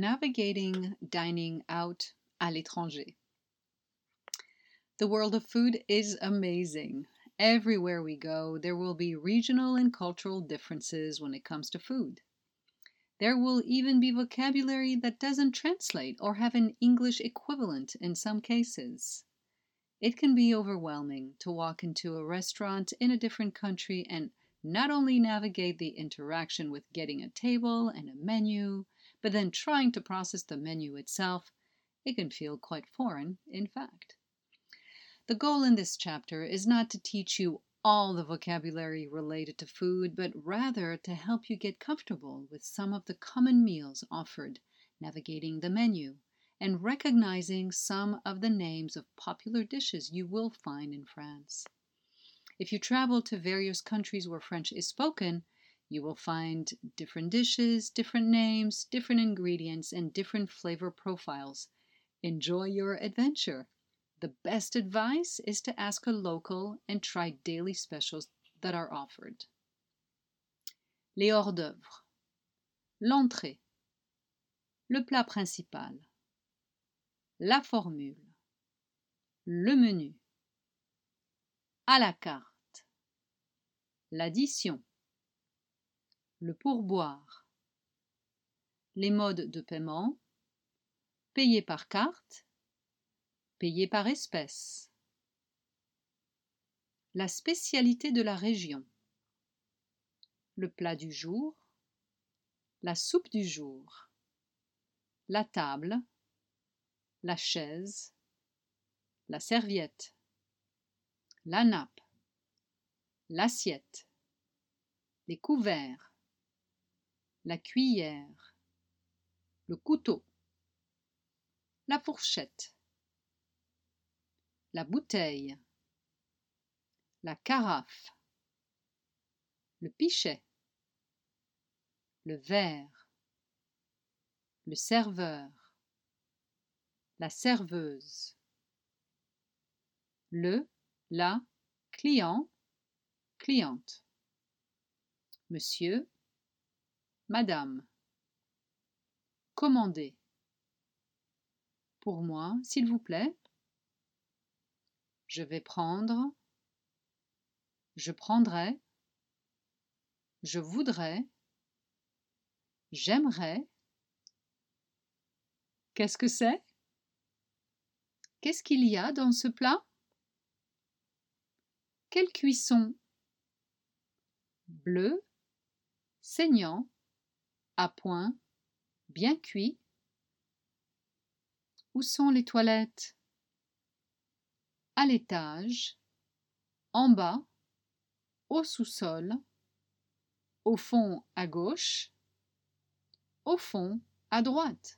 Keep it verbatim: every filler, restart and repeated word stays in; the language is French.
Navigating dining out à l'étranger. The world of food is amazing. Everywhere we go, there will be regional and cultural differences when it comes to food. There will even be vocabulary that doesn't translate or have an English equivalent in some cases. It can be overwhelming to walk into a restaurant in a different country and not only navigate the interaction with getting a table and a menu, but then trying to process the menu itself. It can feel quite foreign, in fact. The goal in this chapter is not to teach you all the vocabulary related to food, but rather to help you get comfortable with some of the common meals offered, navigating the menu, and recognizing some of the names of popular dishes you will find in France. If you travel to various countries where French is spoken, you will find different dishes, different names, different ingredients, and different flavor profiles. Enjoy your adventure. The best advice is to ask a local and try daily specials that are offered. Les hors d'œuvre. L'entrée. Le plat principal. La formule. Le menu. À la carte. L'addition. Le pourboire. Les modes de paiement. Payer par carte. Payer par espèces. La spécialité de la région. Le plat du jour. La soupe du jour. La table. La chaise. La serviette. La nappe. L'assiette. Les couverts. La cuillère. Le couteau. La fourchette. La bouteille. La carafe. Le pichet. Le verre. Le serveur. La serveuse. Le, la, client, cliente. Monsieur, madame. Commander. Pour moi, s'il vous plaît. Je vais prendre. Je prendrai. Je voudrais. J'aimerais. Qu'est-ce que c'est? Qu'est-ce qu'il y a dans ce plat? Quelle cuisson? Bleu, saignant, à point, bien cuit. Où sont les toilettes? À l'étage, en bas, au sous-sol, au fond à gauche, au fond à droite.